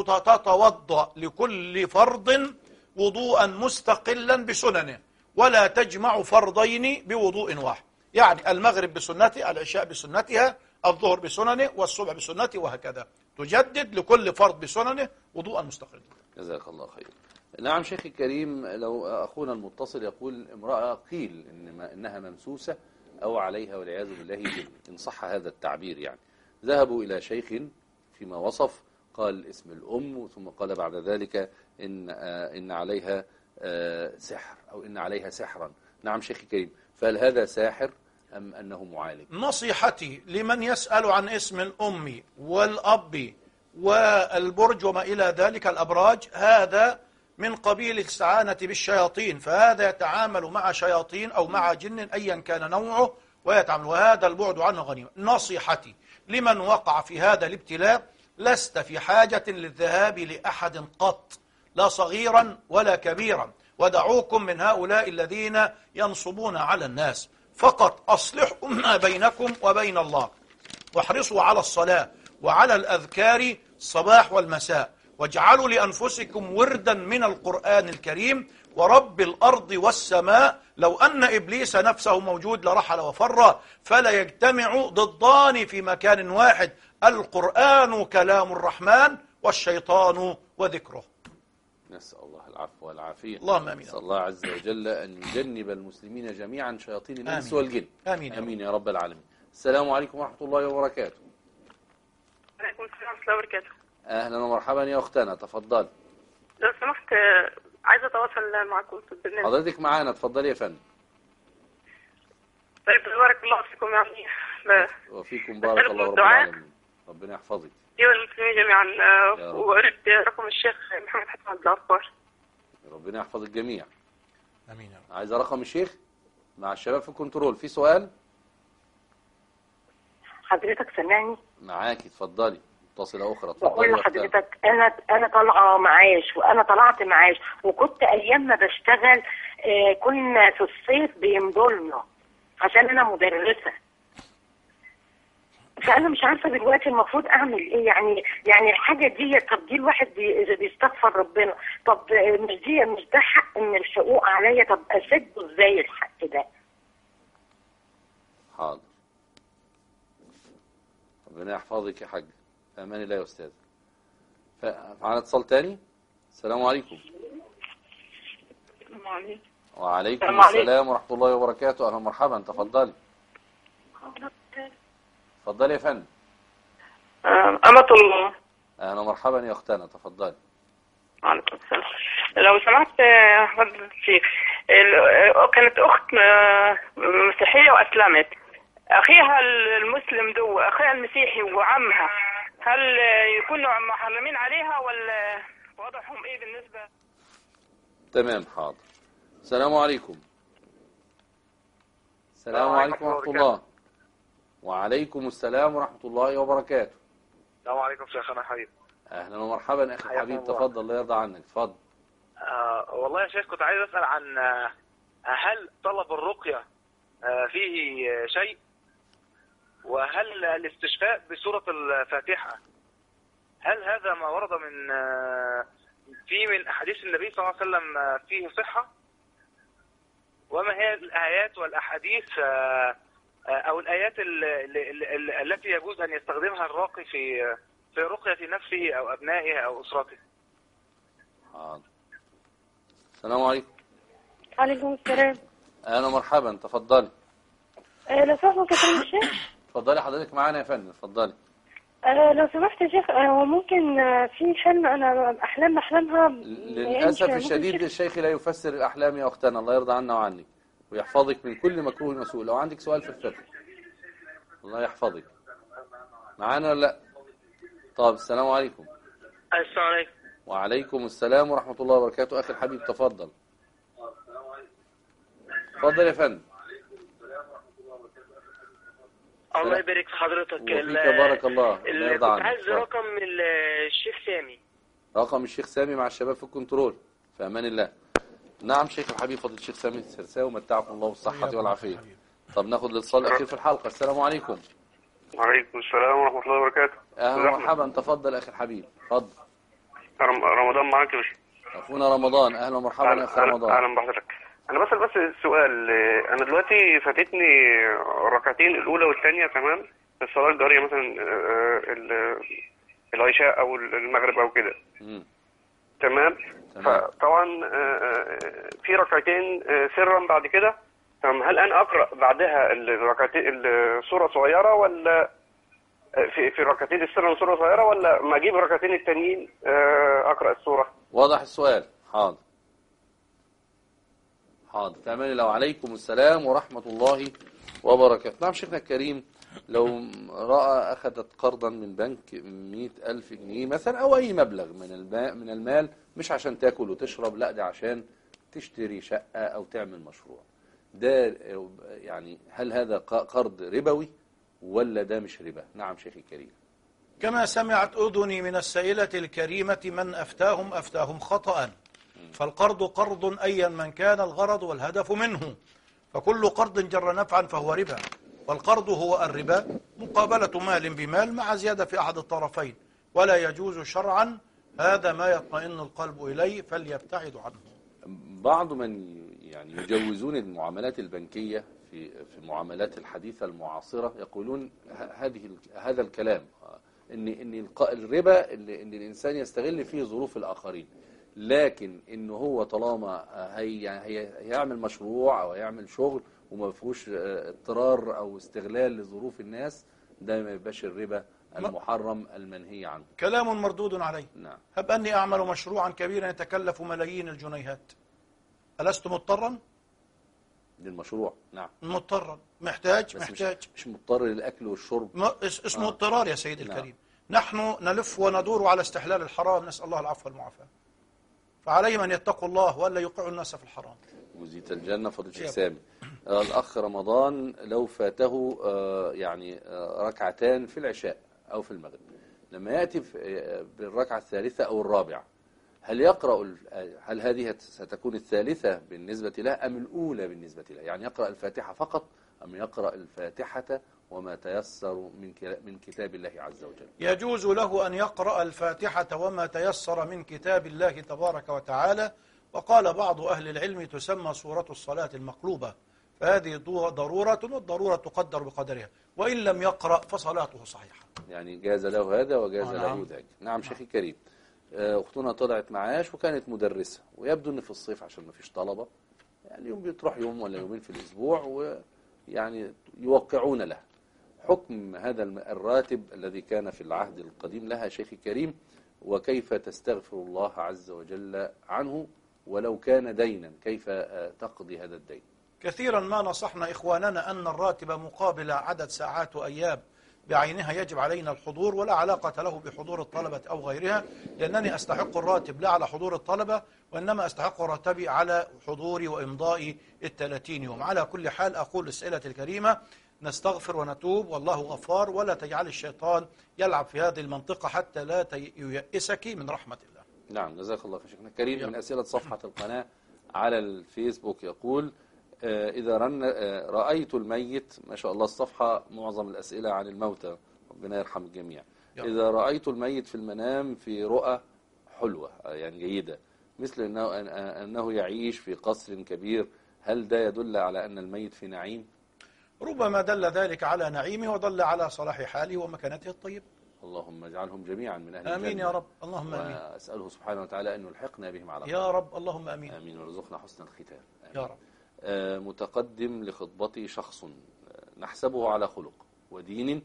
تتوضأ لكل فرض وضوءا مستقلا بسننه، ولا تجمع فرضين بوضوء واحد، يعني المغرب بسنته، العشاء بسنتها، الظهر بسننه، والصبح بسنته، وهكذا تجدد لكل فرض بسننه وضوءا مستقلا. جزاك الله خير. نعم شيخي الكريم، لو أخونا المتصل يقول امرأة قيل إنها ممسوسة أو عليها والعياذ بالله جن، إن صح هذا التعبير يعني، ذهبوا إلى شيخ فيما وصف قال اسم الأم، ثم قال بعد ذلك إن عليها سحر أو إن عليها سحرا. نعم شيخي الكريم، فهل هذا ساحر أم أنه معالج؟ نصيحتي لمن يسأل عن اسم الأم والأب والبرج وما إلى ذلك الأبراج، هذا من قبيل الاستعانة بالشياطين، فهذا يتعامل مع شياطين أو مع جن أيا كان نوعه ويتعامل، وهذا البعد عنه غنيمة. نصيحتي لمن وقع في هذا الابتلاء، لست في حاجة للذهاب لأحد قط، لا صغيرا ولا كبيرا، ودعوكم من هؤلاء الذين ينصبون على الناس، فقط أصلحوا ما بينكم وبين الله، واحرصوا على الصلاة وعلى الأذكار الصباح والمساء، واجعلوا لأنفسكم وردا من القرآن الكريم، ورب الأرض والسماء لو أن إبليس نفسه موجود لرحل وفر، فلا يجتمع ضدان في مكان واحد، القرآن كلام الرحمن والشيطان وذكره. نسأل الله العفو والعافية. اللهم آمين. نسأل الله عز وجل أن يجنب المسلمين جميعا شياطين الإنس آمين. والجن. آمين. آمين يا رب العالمين. السلام عليكم ورحمة الله وبركاته. وعليكم السلام ورحمة الله وبركاته. أهلا ومرحبا يا أختنا، تفضل. لو سمحت عايزة أتواصل معكم في البرنامج. حضرتك معانا، تفضلي يا فندم. طيب بارك الله فيكم يعني. وفيكم بارك الله رب العالمين. ربنا يحفظك. والمسلمين جميعا، وأريد رقم الشيخ محمد حسن عبد الغفار. ربنا يحفظ الجميع. امين. عايز رقم الشيخ مع الشباب في الكنترول. في سؤال حضرتك سامعني؟ معاكي، اتفضلي. متصلة أخرى، بقول لحضرتك أنا طالعة معاش، وأنا طلعت معاش، وكنت أيام ما بشتغل كنا في الصيف بيمضلنا عشان أنا مدرسة، فأنا مش عارفة دلوقتي المفروض أعمل إيه. يعني الحاجة دي، طب دي الواحد بيستغفر ربنا، طب مش ده حق من الحقوق عليا، طب أسده إزاي الحق ده؟ حاضر، ربنا يحفظك يا حاج. أمان الله يا أستاذ. معنا اتصال تاني. السلام عليكم. وعليكم السلام ورحمة الله وبركاته. أهلا ومرحبا، تفضلي. تفضلي يا فندم. أمة الله. أهلا ومرحبا يا أختنا، تفضلي. وعليكم السلام. لو سمحت حضرتك الشيخ، كانت أخت مسيحية وأسلمت، أخيها المسلم أخيها المسيحي وعمها، هل يكونوا محرمين عليها ولا وضعهم إيه بالنسبة؟ تمام، حاضر. السلام عليكم. السلام عليكم ورحمة الله. وعليكم السلام ورحمة الله وبركاته. السلام عليكم شيخنا حبيب. أهلا ومرحبا أخي الحبيب، تفضل، الله يرضى عنك، تفضل. والله يا شيخ كنت عايز أسأل عن هل طلب الرقية فيه شيء، وهل الاستشفاء بسورة الفاتحة هل هذا ما ورد من أحاديث النبي صلى الله عليه وسلم فيه صحة، وما هي الآيات والأحاديث أو الآيات التي يجوز أن يستخدمها الراقي في رقية نفسه أو أبنائه أو أسرته؟ حاضر. السلام عليكم. وعليكم السلام. أهلا ومرحبا، تفضلي. لو سمحت كلام الشيخ. تفضلي حضرتك معانا يا فندم، تفضلي. لو سمحت يا شيخ، هو ممكن في حلم أنا أحلام بحلمها للأسف الشديد الشيخ لا يفسر الأحلام يا أختنا، الله يرضى عنا وعنك ويحفظك من كل مكروه وسوء. لو عندك سؤال في الفقه الله يحفظك. معانا ولا لا؟ طب السلام عليكم. السلام عليكم. وعليكم السلام ورحمة الله وبركاته. أخي الحبيب تفضل. تفضل يا فندم. الله يبارك في حضرتك. وفيك بارك الله. الله يرضى عنك. كنت عايز رقم الشيخ سامي. رقم الشيخ سامي مع الشباب في الكنترول، في أمان الله. نعم شيخ الحبيب فضل الشيخ سامي السرساوي متعكم الله بالصحة والعافية. طب ناخد الاتصال الأخير في الحلقة. السلام عليكم. وعليكم السلام ورحمة الله وبركاته. أهلا ومرحبا، تفضل أخي الحبيب، تفضل. رمضان معاك يا باشا. أخونا رمضان، أهلا ومرحبا يا أخي رمضان. أهلا بحضرتك. أنا بس السؤال، أنا دلوقتي فاتتني الركعتين الأولى والثانية تمام في الصلاة الجارية مثلا العشاء أو المغرب أو كده. تمام. فطبعا في ركعتين سرا بعد كده، تمام. هل أنا أقرأ بعدها الركعتين السورة صغيرة، ولا في ركعتين السر سورة صغيرة، ولا ما أجيب الركعتين التانيين أقرأ السورة؟ واضح السؤال. حاضر حاضر. تمام. لو عليكم السلام ورحمة الله وبركاته. نعم شيخنا الكريم، لو رأى أخذت قرضا من بنك 100,000 جنيه مثلا أو أي مبلغ من المال، مش عشان تاكل وتشرب، لا ده عشان تشتري شقة أو تعمل مشروع، ده يعني هل هذا قرض ربوي ولا ده مش ربا؟ نعم شيخي الكريم. كما سمعت أذني من السائلة الكريمة من أفتاهم خطأ، فالقرض قرض أيا من كان الغرض والهدف منه، فكل قرض جر نفعا فهو ربا، والقرض هو الربا مقابلة مال بمال مع زيادة في أحد الطرفين، ولا يجوز شرعا، هذا ما يطمئن القلب إليه فليبتعد عنه. بعض من يعني يجوزون المعاملات البنكية في المعاملات الحديثة المعاصرة يقولون هذا الكلام، ان الربا ان الانسان يستغل فيه ظروف الاخرين، لكن انه هو طالما هيعمل مشروع او هيعمل شغل وما فيهوش اضطرار او استغلال لظروف الناس، ده ما يبقاش الربا المحرم المنهي عنه. كلام مردود عليه. نعم. هب أني أعمل مشروعا كبيرا يتكلف ملايين الجنيهات، ألست مضطرا للمشروع؟ نعم مضطرا، محتاج مش مضطر للأكل والشرب، اسمه اضطرار يا سيد الكريم. نحن نلف وندور على استحلال الحرام، نسأل الله العفو والمعافاة، فعليهم أن يتقوا الله ولا يوقعوا الناس في الحرام. وزيت الجنة. فضل الشيخ سامي. الأخ رمضان لو فاته يعني ركعتان في العشاء أو في المغرب، لما يأتي بالركعة الثالثة أو الرابعة، هل هذه ستكون الثالثة بالنسبة له أم الأولى بالنسبة له؟ يعني يقرأ الفاتحة فقط أم يقرأ الفاتحة وما تيسر من كتاب الله عز وجل؟ يجوز له أن يقرأ الفاتحة وما تيسر من كتاب الله تبارك وتعالى، وقال بعض أهل العلم تسمى سورة الصلاة المقلوبة، فهذه ضرورة، والضرورة تقدر بقدرها، وإن لم يقرأ فصلاته صحيحة. يعني جاز له هذا وجاز له ذاك. نعم شيخي الكريم. أختنا طلعت معاش وكانت مدرسة، ويبدو أن في الصيف عشان ما فيش طلبة، يعني يوم بتروح يوم ولا يومين في الأسبوع ويعني يوقعون لها. حكم هذا الراتب الذي كان في العهد القديم لها شيخي الكريم، وكيف تستغفر الله عز وجل عنه، ولو كان دينا كيف تقضي هذا الدين؟ كثيرا ما نصحنا إخواننا أن الراتب مقابل عدد ساعات وأيام بعينها يجب علينا الحضور، ولا علاقة له بحضور الطلبة أو غيرها، لأنني أستحق الراتب لا على حضور الطلبة، وإنما أستحق راتبي على حضوري وإمضائي 30 يوم. على كل حال أقول للسائلة الكريمة نستغفر ونتوب والله غفار، ولا تجعل الشيطان يلعب في هذه المنطقة حتى لا ييأسك من رحمة الله. نعم جزاك الله خير شيخنا الكريم. من أسئلة صفحة القناة على الفيسبوك يقول إذا رأيت الميت، ما شاء الله الصفحة معظم الأسئلة عن الموتى، ربنا يرحم الجميع. إذا رأيت الميت في المنام في رؤى حلوة يعني جيدة، مثل أنه يعيش في قصر كبير، هل ده يدل على أن الميت في نعيم؟ ربما دل ذلك على نعيمه ودل على صلاح حاله ومكانته الطيب. اللهم اجعلهم جميعا من أهل آمين الجنة. يا رب. اللهم آمين. وأسأله سبحانه وتعالى أن يلحقنا بهم على خير. يا رب. اللهم آمين. آمين. ورزقنا حسن الختام. آمين. يا رب. متقدم لخطبتي شخص نحسبه على خلق ودين،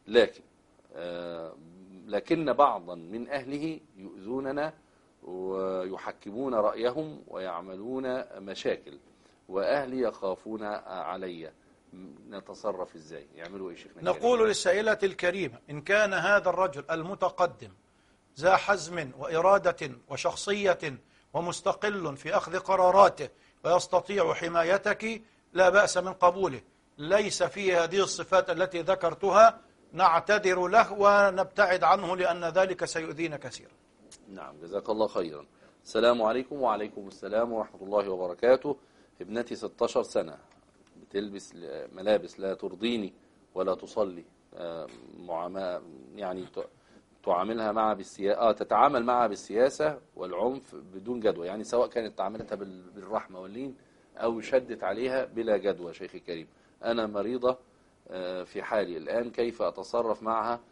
لكن بعضا من أهله يؤذوننا ويحكمون رأيهم ويعملون مشاكل، وأهلي يخافون علي، نتصرف إزاي؟ يعملوا إيه شيخنا؟ نقول للسائلة الكريمة إن كان هذا الرجل المتقدم ذا حزم وإرادة وشخصية ومستقل في أخذ قراراته ويستطيع حمايتك، لا بأس من قبوله. ليس فيه هذه الصفات التي ذكرتها نعتذر له ونبتعد عنه، لأن ذلك سيؤذينا كثيرا. نعم جزاك الله خيرا. السلام عليكم. وعليكم السلام ورحمة الله وبركاته. ابنتي 16 سنة بتلبس ملابس لا ترضيني ولا تصلي، يعني تعاملها معها بالسياسة، تتعامل معها بالسياسة والعنف بدون جدوى، يعني سواء كانت تعاملتها بالرحمة واللين أو شدت عليها بلا جدوى. شيخي الكريم، أنا مريضة في حالي الآن، كيف أتصرف معها؟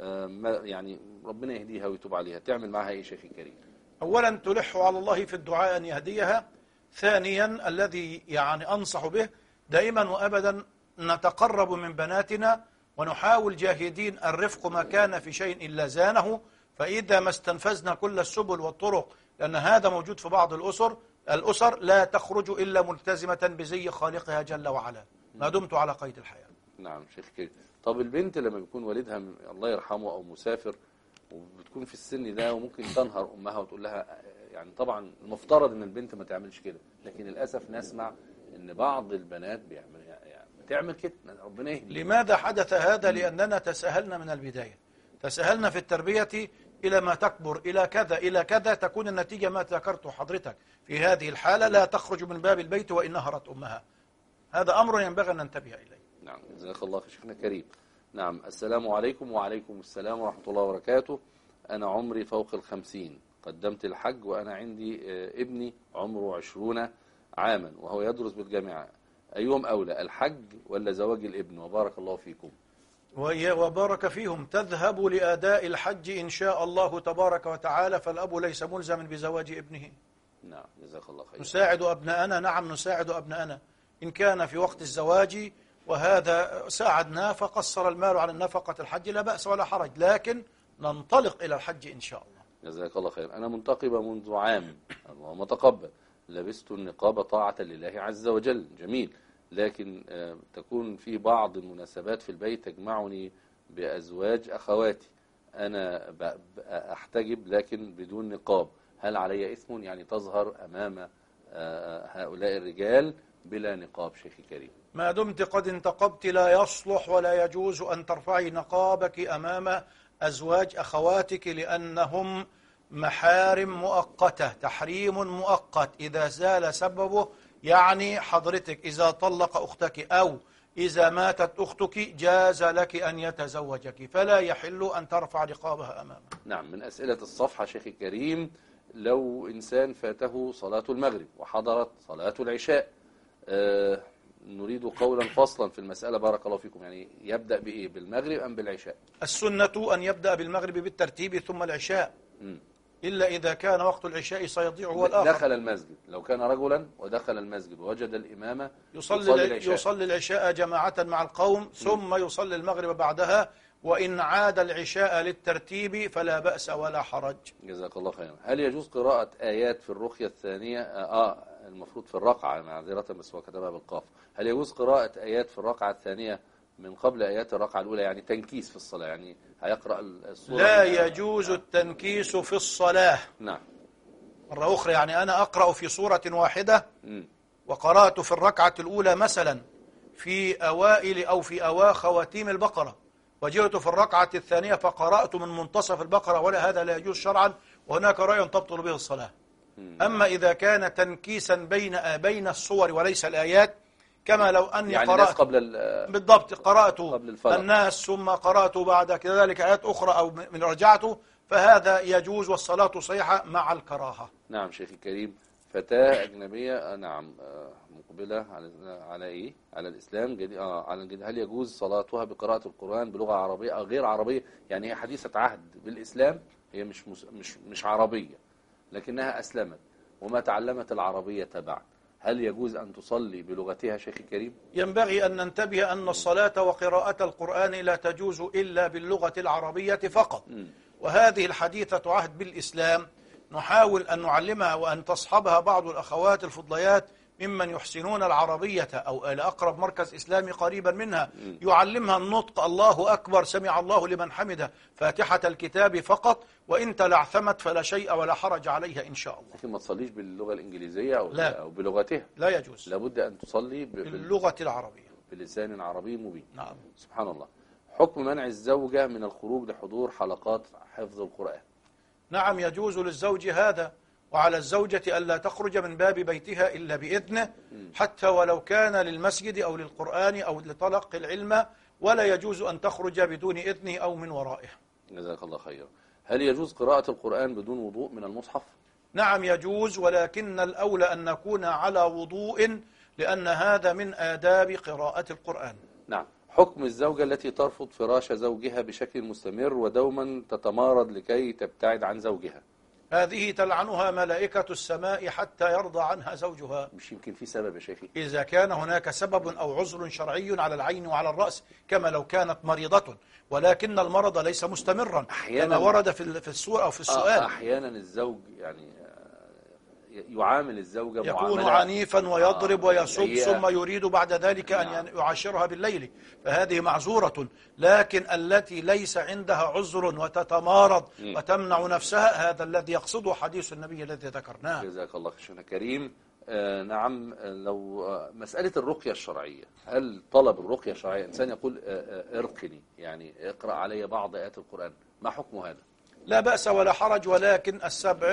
يعني ربنا يهديها ويتوب عليها، تعمل معها إيه شيخي الكريم؟ أولا تلح على الله في الدعاء أن يهديها. ثانيا الذي يعني أنصح به دائما وأبدا نتقرب من بناتنا ونحاول جاهدين الرفق ما كان في شيء إلا زانه، فإذا ما استنفذنا كل السبل والطرق، لأن هذا موجود في بعض الأسر لا تخرج إلا ملتزمة بزي خالقها جل وعلا ما دمت على قيد الحياة. نعم شيخ كريم. طب البنت لما بيكون والدها الله يرحمه أو مسافر وبتكون في السن ده وممكن تنهر أمها وتقول لها، يعني طبعا المفترض أن البنت ما تعملش كده، لكن للأسف نسمع أن بعض البنات بتعمل كده، ربنا يهدي. لماذا حدث هذا؟ لأننا تساهلنا من البداية، تساهلنا في التربية إلى ما تكبر إلى كذا إلى كذا، تكون النتيجة ما ذكرته حضرتك في هذه الحالة، لا تخرج من باب البيت وإن نهرت أمها. هذا أمر ينبغي أن ننتبه إليه. نعم جزاك الله خير شيخنا كريم. نعم السلام عليكم. وعليكم السلام ورحمة الله وبركاته. أنا عمري فوق 50، قدمت الحج وأنا عندي ابني عمره 20 عاما وهو يدرس بالجامعة، أيهم أولى الحج ولا زواج الابن؟ وبارك الله فيكم. وبارك فيهم. تذهب لأداء الحج إن شاء الله تبارك وتعالى، فالأب ليس ملزما بزواج ابنه. نعم جزاك الله خير. نساعد أبناءنا، نعم نساعد أبناءنا إن كان في وقت الزواج وهذا ساعدنا فقصر المال على النفقة الحج لا بأس ولا حرج، لكن ننطلق إلى الحج إن شاء الله. جزاك الله خير. أنا منتقبة منذ عام، اللهم تقبل، لبست النقاب طاعة لله عز وجل، جميل، لكن تكون في بعض المناسبات في البيت تجمعني بأزواج أخواتي، أنا أحتجب لكن بدون نقاب، هل علي إثم؟ يعني تظهر أمام هؤلاء الرجال بلا نقاب شيخي كريم. ما دمت قد انتقبت لا يصلح ولا يجوز أن ترفعي نقابك أمام أزواج أخواتك، لأنهم محارم مؤقتة، تحريم مؤقت إذا زال سببه، يعني حضرتك إذا طلق أختك أو إذا ماتت أختك جاز لك أن يتزوجك، فلا يحل أن ترفع نقابها أمامه. نعم. من أسئلة الصفحة شيخي الكريم، لو إنسان فاته صلاة المغرب وحضرت صلاة العشاء، نريد قولا فصلا في المسألة بارك الله فيكم، يعني يبدأ بإيه، بالمغرب أم بالعشاء؟ السنة أن يبدأ بالمغرب بالترتيب ثم العشاء، إلا إذا كان وقت العشاء سيضيع هو الآخر. دخل المسجد، لو كان رجلا ودخل المسجد ووجد الإمامة يصلي العشاء جماعة مع القوم ثم يصلي المغرب بعدها، وإن عاد العشاء للترتيب فلا بأس ولا حرج. جزاك الله خيرا. هل يجوز قراءة آيات في الرقية الثانية؟ المفروض في الرقعة معذرة بس هو كتبها بالقاف. هل يجوز قراءة آيات في الرقعة الثانية من قبل آيات الرقعة الأولى، يعني تنكيس في الصلاة، يعني هيقرأ السورة؟ لا يجوز التنكيس في الصلاة. نعم. مرة أخرى، يعني أنا أقرأ في سورة واحدة وقرأت في الركعة الأولى مثلا في أوائل أو في خواتيم البقرة، وجئت في الركعة الثانية فقرأت من منتصف البقرة، ولا هذا لا يجوز شرعا، وهناك رأي تبطل به الصلاة. أما إذا كان تنكيسا بين الصور وليس الآيات، كما لو أني يعني قرأت بالضبط، قرأت الناس ثم قرأت بعد كذلك آيات أخرى أو من رجعته، فهذا يجوز والصلاة صحيحة مع الكراهة. نعم شيخي الكريم. فتاة أجنبية نعم مقبلة على إيه؟ على الإسلام على الجديد، هل يجوز صلاتها بقراءة القرآن بلغة عربية أو غير عربية؟ يعني هي حديثة عهد بالإسلام، هي مش عربية لكنها أسلمت وما تعلمت العربية تبعا، هل يجوز أن تصلي بلغتها شيخي الكريم؟ ينبغي أن ننتبه أن الصلاة وقراءة القرآن لا تجوز إلا باللغة العربية فقط، وهذه الحديثة عهد بالإسلام نحاول أن نعلمها وأن تصحبها بعض الأخوات الفضليات ممن يحسنون العربية أو لأقرب مركز إسلامي قريبا منها يعلمها النطق الله أكبر سمع الله لمن حمده فاتحة الكتاب فقط، وإن تلعثمت فلا شيء ولا حرج عليها إن شاء الله. لكن ما تصليش باللغة الإنجليزية أو بلغتها، لا يجوز، لابد أن تصلي باللغة العربية بلسان عربي مبين. نعم. سبحان الله. حكم منع الزوجة من الخروج لحضور حلقات حفظ القرآن؟ نعم يجوز للزوج هذا، وعلى الزوجة ألا تخرج من باب بيتها إلا بإذنه، حتى ولو كان للمسجد أو للقرآن أو لطلق العلم، ولا يجوز أن تخرج بدون إذنه أو من ورائه. جزاك الله خيرا. هل يجوز قراءة القرآن بدون وضوء من المصحف؟ نعم يجوز، ولكن الأولى أن نكون على وضوء، لأن هذا من آداب قراءة القرآن. نعم. حكم الزوجة التي ترفض فراش زوجها بشكل مستمر ودوما تتمارض لكي تبتعد عن زوجها؟ هذه تلعنها ملائكة السماء حتى يرضى عنها زوجها. مش يمكن في سبب يا شيخي؟ إذا كان هناك سبب أو عذر شرعي على العين وعلى الرأس، كما لو كانت مريضة، ولكن المرض ليس مستمرا كما ورد في السورة أو في السؤال. أحيانا الزوج يعني يعامل الزوجة يكون عنيفا ويضرب ويسب، ثم يريد بعد ذلك أن يعاشرها بالليل، فهذه معذورة. لكن التي ليس عندها عذر وتتمارض وتمنع نفسها، هذا الذي يقصده حديث النبي الذي ذكرناه. جزاك الله خيرا كريم. نعم. لو مسألة الرقية الشرعية، هل طلب الرقية الشرعية إنسان يقول ارقني، يعني اقرأ علي بعض آيات القرآن، ما حكم هذا؟ لا بأس ولا حرج، ولكن السبع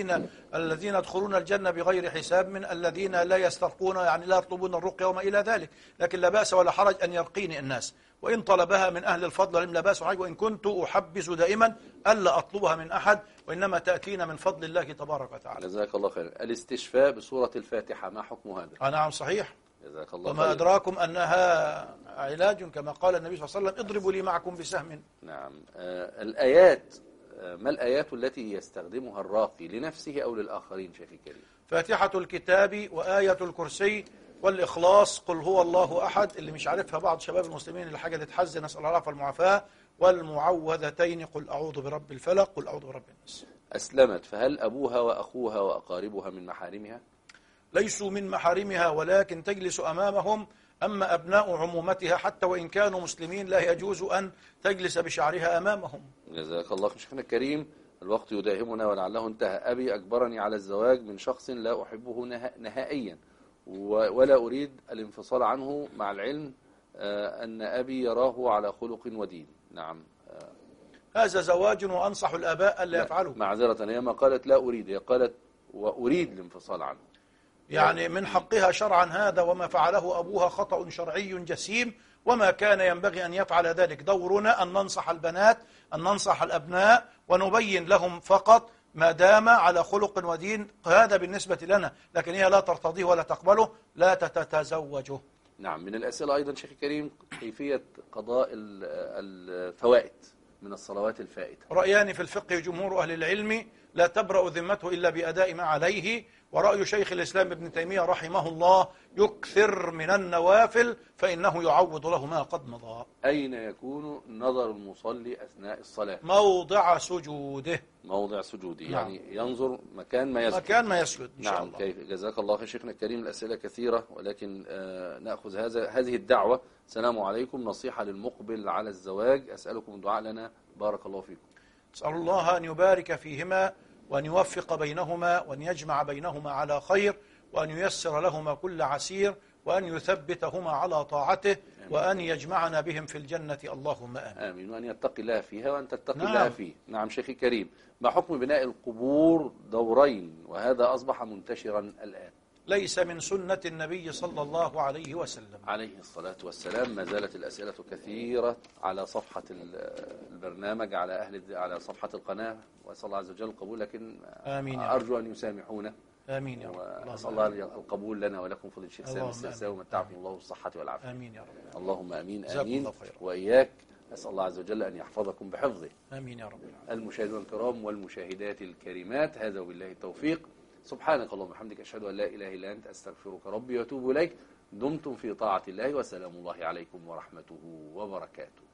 الذين يدخلون الجنة بغير حساب من الذين لا يسترقون، يعني لا يطلبون الرقية وما إلى ذلك. لكن لا بأس ولا حرج أن يرقيني الناس، وإن طلبها من أهل الفضل لا بأس ولا حرج. وإن كنت أحبس دائما ألا أطلبها من أحد، وإنما تأتينا من فضل الله تبارك وتعالى. جزاك الله خير. الاستشفاء بسورة الفاتحة ما حكم هذا؟ نعم صحيح. جزاك الله وما خير. أدراكم أنها علاج، كما قال النبي صلى الله عليه وسلم: اضربوا لي معكم بسهم. نعم. الآيات، ما الآيات التي يستخدمها الراقي لنفسه أو للآخرين شيخي الكريم؟ فاتحة الكتاب وآية الكرسي والإخلاص، قل هو الله أحد، اللي مش عارفها بعض شباب المسلمين الحاجة اللي تحزن، نسأل الله العافية والمعافاة، والمعوذتين، قل أعوذ برب الفلق، قل أعوذ برب الناس. أسلمت، فهل أبوها وأخوها وأقاربها من محارمها؟ ليسوا من محارمها، ولكن تجلس أمامهم. أما أبناء عمومتها حتى وإن كانوا مسلمين لا يجوز أن تجلس بشعرها أمامهم. جزاك الله خير شيخنا الكريم. الوقت يداهمنا ولعله انتهى. أبي أجبرني على الزواج من شخص لا أحبه نهائيا، ولا أريد الانفصال عنه، مع العلم أن أبي يراه على خلق ودين. نعم. هذا زواج، وأنصح الآباء ألا يفعلوا. معذرة، هي ما قالت لا أريد، هي قالت وأريد الانفصال عنه. يعني من حقها شرعا هذا، وما فعله أبوها خطأ شرعي جسيم، وما كان ينبغي أن يفعل ذلك. دورنا أن ننصح البنات، أن ننصح الأبناء، ونبين لهم فقط ما دام على خلق ودين، هذا بالنسبة لنا. لكن هي لا ترتضيه ولا تقبله، لا تتزوجه. نعم. من الأسئلة أيضا شيخ الكريم كيفية قضاء الفوائد من الصلوات الفائتة؟ رأيان في الفقه جمهور أهل العلم: لا تبرأ ذمته إلا بأداء ما عليه. ورأي شيخ الإسلام ابن تيمية رحمه الله: يكثر من النوافل فإنه يعوض له ما قد مضى. أين يكون نظر المصلي أثناء الصلاة؟ موضع سجوده. موضع سجوده. نعم. يعني ينظر مكان ما يسجد. مكان ما يسجد إن شاء نعم. الله. كيف. جزاك الله خير شيخنا الكريم. الأسئلة كثيرة، ولكن نأخذ هذه الدعوة. السلام عليكم، نصيحة للمقبل على الزواج، أسألكم الدعاء لنا، بارك الله فيكم. أسأل الله أن يبارك فيهما، وأن يوفق بينهما، وأن يجمع بينهما على خير، وأن ييسر لهما كل عسير، وأن يثبتهما على طاعته، وأن يجمعنا بهم في الجنة، اللهم آمين. آمين. وأن يتقي الله فيها وأن تتقي نعم. الله فيه. نعم شيخي الكريم. ما حكم بناء القبور دورين، وهذا أصبح منتشرا الآن؟ ليس من سنة النبي صلى الله عليه وسلم عليه الصلاة والسلام. ما زالت الأسئلة كثيرة على صفحة البرنامج، على صفحة القناة، وأسأل الله عز وجل القبول، لكن آمين. أرجو أن يسامحونا. آمين يا رب. وأسأل الله القبول لنا ولكم فضل الشيخ سامي السرساوي، ومتعكم الله بالصحة والعافية. آمين يا رب. اللهم آمين. جزاكم آمين. الله خيرا. وإياك. أسأل الله عز وجل أن يحفظكم بحفظه. آمين يا رب. المشاهدين الكرام والمشاهدات الكريمات، هذا وبالله التوفيق. سبحانك اللهم وبحمدك، أشهد أن لا إله إلا أنت، أستغفرك ربي وأتوب إليك. دمتم في طاعة الله، وسلام الله عليكم ورحمته وبركاته.